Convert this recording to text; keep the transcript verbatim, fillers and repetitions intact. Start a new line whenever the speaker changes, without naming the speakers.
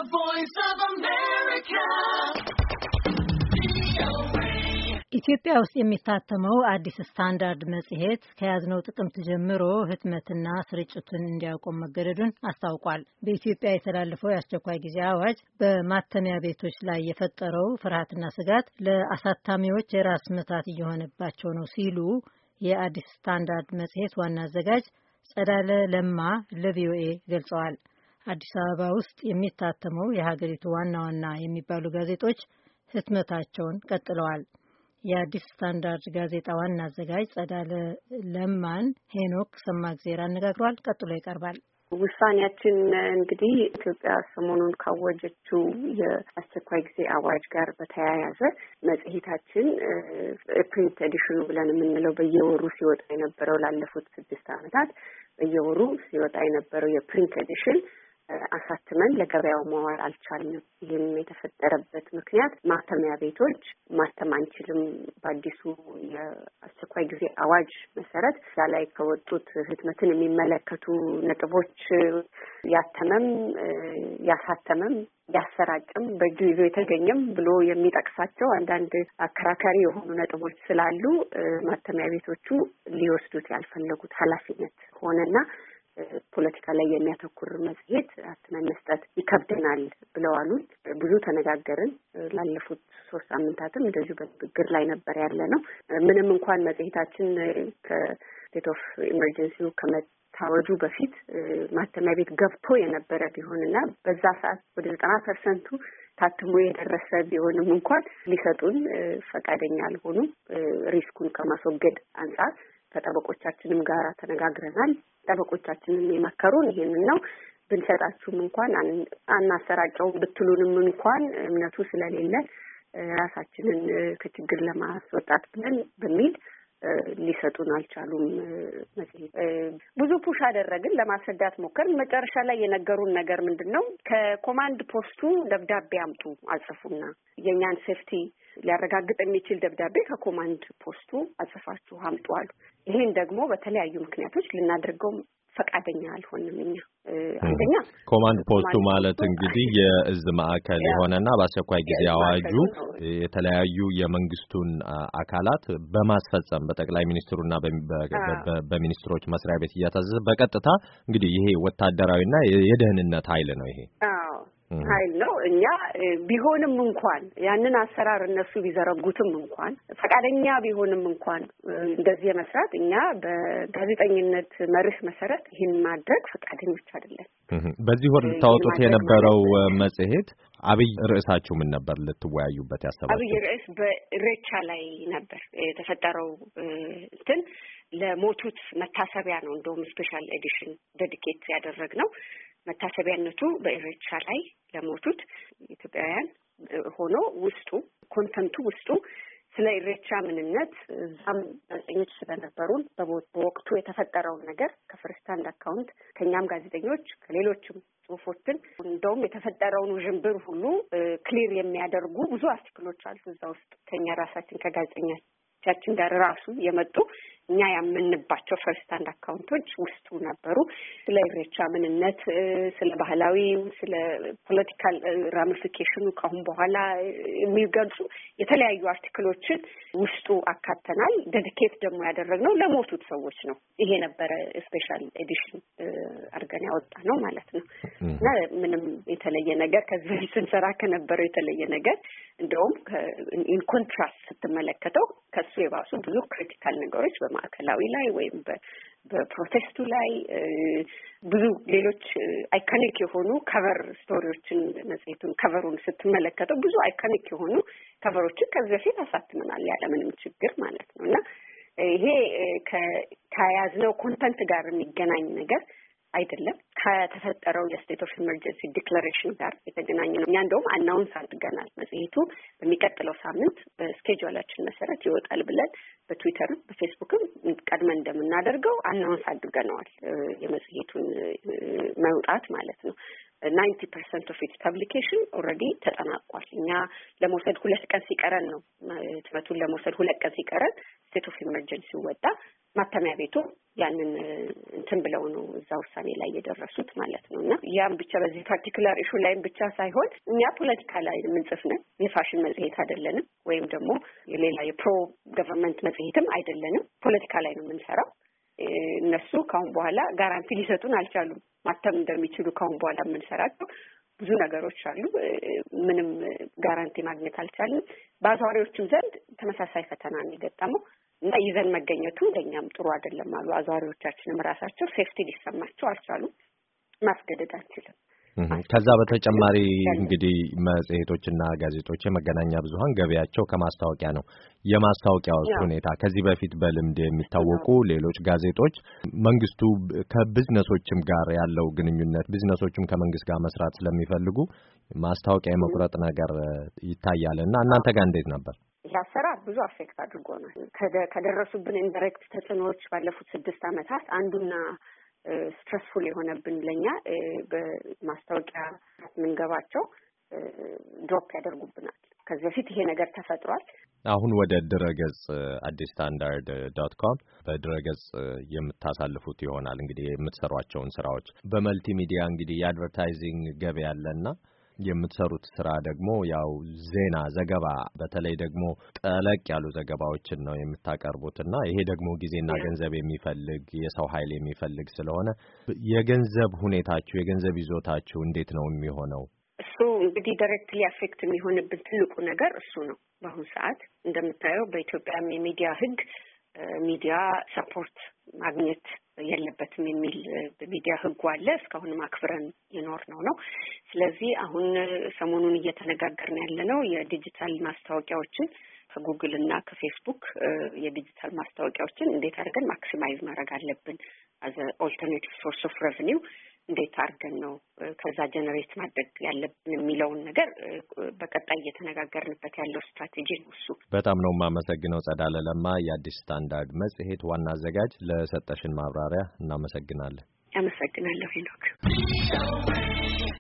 voice of America.
ኢትዮጵያ ውስጥ የሚታተመው አዲስ ስታንዳርድ መጽሔት ከያዝነው ጥቅምት ጀምሮ ህትመትና ስርጭቱን እንዲያቆም መገደዱን አስታውቋል። በኢትዮጵያ የተላለፈው የአስቸኳይ ጊዜ አዋጅ በማተሚያ ቤቶች ላይ የፈጠረው ፍርሃትና ስጋት ለአሳታሚዎች የራስ ምታት እየሆነባቸው ነው ሲሉ የአዲስ ስታንዳርድ መጽሔት ዋና አዘጋጅ ጸዳለ ለማ ለቪኦኤ ገልጸዋል። አዲስ አበባ ውስጥ የሚታተመው የሀገሪቱ ዋና ዋና የሚባሉ ጋዜጦች ህትመታቸውን ቀጥለዋል። የአዲስ ስታንዳርድ ጋዜጣ ዋና አዘጋጅ ጸዳለ ለማን ሄኖክ ሰማግዜር አነጋግሯል። ቀጥሎ ይቀርባል።
ውሳኔያችን እንግዲህ ኢትዮጵያ ሰሞኑን ካወጀችው የአስቸኳይ ጊዜ አዋጅ ጋር በተያያዘ መጽሔታችን ፕሪንት ኤዲሽኑ ብለን የምንለው በየወሩ ሲወጣ የነበረው ላለፉት ስድስት ዓመታት በየወሩ ሲወጣ የነበረው የፕሪንት ኤዲሽን አሳትመን ለገበያው ማዋል አልቻልንም። ይህም የተፈጠረበት ምክንያት ማተሚያ ቤቶች ማተም አንችልም በአዲሱ የአስቸኳይ ጊዜ አዋጅ መሰረት እዛ ላይ ከወጡት ህትመትን የሚመለከቱ ነጥቦች ያተመም ያሳተመም ያሰራጭም በጊዜው የተገኘም ብሎ የሚጠቅሳቸው አንዳንድ አከራካሪ የሆኑ ነጥቦች ስላሉ ማተሚያ ቤቶቹ ሊወስዱት ያልፈለጉት ኃላፊነት ሆነና ፖለቲካ ላይ የሚያተኩር መጽሔት አትመን መስጠት ይከብደናል ብለዋል። ብዙ ተነጋገርን። ላለፉት ሶስት ሳምንታትም እንደዚሁ በንግግር ላይ ነበር ያለ ነው። ምንም እንኳን መጽሔታችን ከስቴት ኦፍ ኢመርጀንሲው ከመታወጁ በፊት ማተሚያ ቤት ገብቶ የነበረ ቢሆንና በዛ ሰዓት ወደ ዘጠና ፐርሰንቱ ታትሞ የደረሰ ቢሆንም እንኳን ሊሰጡን ፈቃደኛ አልሆኑም። ሪስኩን ከማስወገድ አንጻር ከጠበቆቻችንም ጋር ተነጋግረናል። ጠበቆቻችንም የመከሩን ይሄንን ነው። ብንሰጣችሁም እንኳን አናሰራጨው ብትሉንም እንኳን እምነቱ ስለሌለ ራሳችንን ከችግር ለማስወጣት ብለን በሚል ሊሰጡን አልቻሉም። መጽሔት ብዙ ፑሽ አደረግን፣ ለማስረዳት ሞከርን። መጨረሻ ላይ የነገሩን ነገር ምንድነው? ከኮማንድ ፖስቱ ደብዳቤ አምጡ አጽፉና የኛን ሴፍቲ ሊያረጋግጥ የሚችል ደብዳቤ ከኮማንድ ፖስቱ አጽፋችሁ አምጡ አሉ። ይሄን ደግሞ በተለያዩ ምክንያቶች ልናደርገው ፈቃደኛ አልሆንም። እኛ አንደኛ
ኮማንድ ፖስቱ ማለት እንግዲህ የእዝ ማዕከል የሆነና በአስቸኳይ ጊዜ አዋጁ የተለያዩ የመንግስቱን አካላት በማስፈጸም በጠቅላይ ሚኒስትሩና በሚኒስትሮች መስሪያ ቤት እያታዘዘ በቀጥታ እንግዲህ ይሄ ወታደራዊና የደህንነት ኃይል ነው። ይሄ
ኃይል ነው። እኛ ቢሆንም እንኳን ያንን አሰራር እነሱ ቢዘረጉትም እንኳን ፈቃደኛ ቢሆንም እንኳን እንደዚህ መስራት እኛ በጋዜጠኝነት መርህ መሰረት ይህን ማድረግ ፈቃደኞች አይደለም።
በዚህ ወር ታወጡት የነበረው መጽሔት አብይ ርዕሳችሁ ምን ነበር? ልትወያዩበት ያሰባችሁት?
አብይ ርዕስ በኢሬቻ ላይ ነበር የተፈጠረው እንትን ለሞቱት መታሰቢያ ነው። እንደውም ስፔሻል ኤዲሽን ዴዲኬት ያደረግነው መታሰቢያነቱ በኢሬቻ ላይ ለሞቱት ኢትዮጵያውያን ሆኖ ውስጡ ኮንተንቱ ውስጡ ስለ ኢሬቻ ምንነት እዛም ጋዜጠኞች ስለነበሩን በወቅቱ የተፈጠረውን ነገር ከፈርስት ሃንድ አካውንት ከኛም ጋዜጠኞች ከሌሎችም ጽሁፎችን እንደውም የተፈጠረውን ውዥንብር ሁሉ ክሊር የሚያደርጉ ብዙ አርቲክሎች አሉ እዛ ውስጥ ከኛ ራሳችን ከጋዜጠኞቻችን ጋር ራሱ የመጡ እኛ ያመንባቸው ፈርስት ሃንድ አካውንቶች ውስጡ ነበሩ። ስለ ኢሬቻ ምንነት፣ ስለ ባህላዊ፣ ስለ ፖለቲካል ራሚፊኬሽኑ ካሁን በኋላ የሚገልጹ የተለያዩ አርቲክሎችን ውስጡ አካተናል። ዴዲኬት ደግሞ ያደረግነው ለሞቱት ሰዎች ነው። ይሄ ነበረ ስፔሻል ኤዲሽን አድርገን ያወጣ ነው ማለት ነው። እና ምንም የተለየ ነገር ከዚህ በፊት ስንሰራ ከነበረው የተለየ ነገር እንደውም ኢን ኮንትራስት ስትመለከተው ከሱ የባሱ ብዙ ክሪቲካል ነገሮች በማዕከላዊ ላይ ወይም በፕሮቴስቱ ላይ ብዙ ሌሎች አይካኒክ የሆኑ ከቨር ስቶሪዎችን መጽሔቱን ከቨሩን ስትመለከተው ብዙ አይካኒክ የሆኑ ከቨሮችን ከዚህ በፊት አሳትመናል ያለምንም ችግር ማለት ነው። እና ይሄ ከያዝነው ኮንተንት ጋር የሚገናኝ ነገር አይደለም። ከተፈጠረው የስቴት ኦፍ ኢመርጀንሲ ዲክላሬሽን ጋር የተገናኘ ነው። እኛ እንደውም አናውንስ አድርገናል። መጽሔቱ በሚቀጥለው ሳምንት በስኬጁላችን መሰረት ይወጣል ብለን በትዊተርም በፌስቡክም ቀድመን እንደምናደርገው አናውንስ አድርገነዋል። የመጽሔቱን መውጣት ማለት ነው። ninety percent of its publication already ተጠናቋል። እኛ ለመውሰድ ሁለት ቀን ሲቀረን ነው ህትመቱን ለመውሰድ ሁለት ቀን ሲቀረን ስቴት ኦፍ ኢመርጀንሲ ወጣ። ማተሚያ ቤቱ ያንን እንትን ብለው ነው እዛ ውሳኔ ላይ የደረሱት ማለት ነውና ያም ብቻ በዚህ ፓርቲኩላር ኢሹ ላይ ብቻ ሳይሆን እኛ ፖለቲካ ላይ የምንጽፍ ነን። የፋሽን መጽሔት አይደለንም፣ ወይም ደግሞ የሌላ የፕሮ ገቨርንመንት መጽሔትም አይደለንም። ፖለቲካ ላይ ነው የምንሰራው። እነሱ ካሁን በኋላ ጋራንቲ ሊሰጡን አልቻሉም። ማተም እንደሚችሉ ካሁን በኋላ የምንሰራቸው ብዙ ነገሮች አሉ። ምንም ጋራንቲ ማግኘት አልቻልንም። በአዟሪዎችም ዘንድ ተመሳሳይ ፈተና ነው የገጠመው እና ይዘን መገኘቱ ለኛም ጥሩ አይደለም አሉ። አዟሪዎቻችንም ራሳቸው ሴፍቲ ሊሰማቸው አልቻሉም። ማስገደድ አንችልም።
ከዛ በተጨማሪ እንግዲህ መጽሔቶችና ጋዜጦች የመገናኛ ብዙሃን ገበያቸው ከማስታወቂያ ነው። የማስታወቂያው ሁኔታ ከዚህ በፊት በልምድ የሚታወቁ ሌሎች ጋዜጦች መንግስቱ ከቢዝነሶችም ጋር ያለው ግንኙነት ቢዝነሶችም ከመንግስት ጋር መስራት ስለሚፈልጉ ማስታወቂያ የመቁረጥ ነገር ይታያልና እናንተ ጋር እንዴት ነበር?
ያሰራር ብዙ አፌክት አድርጎናል። ከደረሱብን ኢንዳይሬክት ተጽዕኖዎች ባለፉት ስድስት ዓመታት አንዱና ስትረስፉል የሆነብን ለኛ በማስታወቂያ ምንገባቸው ድሮፕ ያደርጉብናል። ከዚህ በፊት ይሄ ነገር ተፈጥሯል።
አሁን ወደ ድረገጽ አዲስ ስታንዳርድ ዶት ኮም በድረገጽ የምታሳልፉት ይሆናል እንግዲህ የምትሰሯቸውን ስራዎች በመልቲ ሚዲያ እንግዲህ የአድቨርታይዚንግ ገበያ ያለና የምትሰሩት ስራ ደግሞ ያው ዜና ዘገባ በተለይ ደግሞ ጠለቅ ያሉ ዘገባዎችን ነው የምታቀርቡትና ይሄ ደግሞ ጊዜና ገንዘብ የሚፈልግ የሰው ኃይል የሚፈልግ ስለሆነ የገንዘብ ሁኔታችሁ የገንዘብ ይዞታችሁ እንዴት ነው የሚሆነው?
እሱ እንግዲህ ዳይሬክትሊ አፌክት የሚሆንብን ትልቁ ነገር እሱ ነው። በአሁኑ ሰዓት እንደምታየው በኢትዮጵያ የሚዲያ ህግ ሚዲያ ሰፖርት ማግኘት የለበትም የሚል በሚዲያ ህጉ አለ። እስካሁን ማክብረን የኖር ነው ነው። ስለዚህ አሁን ሰሞኑን እየተነጋገርን ያለነው የዲጂታል ማስታወቂያዎችን ከጉግል እና ከፌስቡክ የዲጂታል ማስታወቂያዎችን እንዴት አድርገን ማክሲማይዝ ማድረግ አለብን as a alternative source of revenue እንዴት አድርገን ነው ከዛ ጀነሬት ማድረግ ያለብን የሚለውን ነገር በቀጣይ እየተነጋገርንበት ያለው ስትራቴጂ ነው እሱ።
በጣም ነው የማመሰግነው ጸዳለ ለማ የአዲስ ስታንዳርድ መጽሔት ዋና አዘጋጅ ለሰጠሽን ማብራሪያ እናመሰግናለን።
አመሰግናለሁ ሄኖክ።